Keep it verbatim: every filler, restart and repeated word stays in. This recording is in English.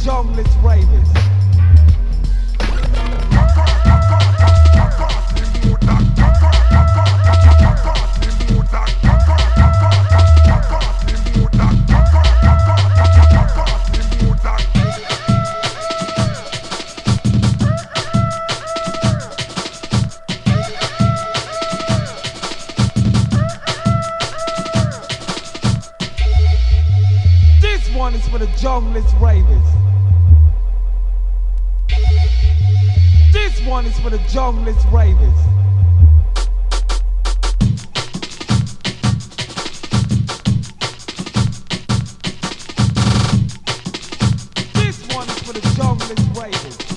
junglist ravers. This one is for the junglist ravers. This one is for the junglist ravers. This one is for the junglist ravers.